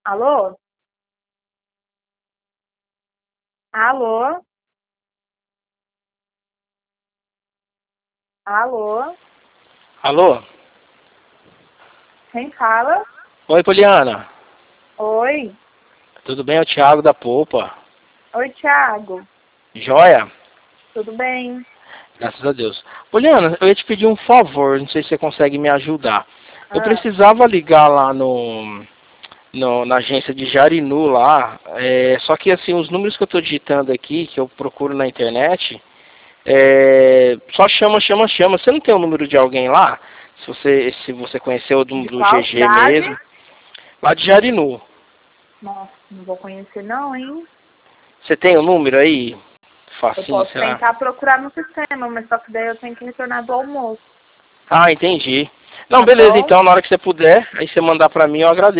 Alô? Alô? Alô? Alô? Quem fala? Oi, Poliana. Oi. Tudo bem? É o Thiago da Polpa. Oi, Thiago. Joia? Tudo bem? Graças a Deus. Poliana, eu ia te pedir um favor, não sei se você consegue me ajudar. Eu Ah, precisava ligar lá na agência de Jarinu lá, só que assim, os números que eu estou digitando aqui, que eu procuro na internet, só chama. Você não tem o número de alguém lá? Se você conheceu de do qual GG cidade? mesmo, lá de Jarinu. Nossa, não vou conhecer não, hein? Você tem o número aí? Eu Facinho, posso sei lá. tentar procurar no sistema, mas só que daí eu tenho que retornar do almoço, Ah, entendi. Não, tá beleza, bom? então, na hora que você puder, aí você mandar pra mim, eu agradeço.